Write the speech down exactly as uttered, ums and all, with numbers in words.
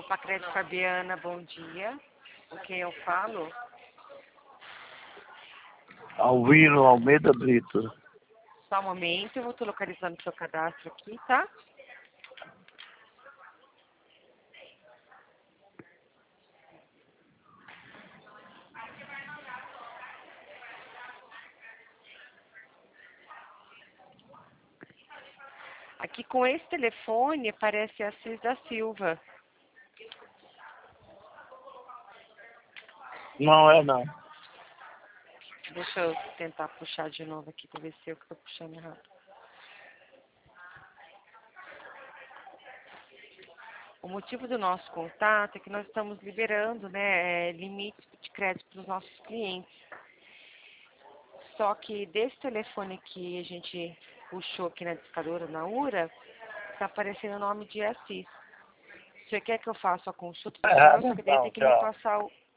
Sacrédito Fabiana, bom dia. Com quem eu falo? Alvino Almeida Brito. Só um momento, eu vou estar localizando o seu cadastro aqui, tá? Aqui com esse telefone aparece a Cis da Silva. Não é não. Deixa eu tentar puxar de novo aqui para ver se eu estou puxando errado. O motivo do nosso contato é que nós estamos liberando, né, limites de crédito para os nossos clientes. Só que desse telefone que a gente puxou aqui na discadora, na URA, está aparecendo o nome de Assis. Você quer que eu faça a consulta? É, Só que daí não, tem que me tchau. passar o,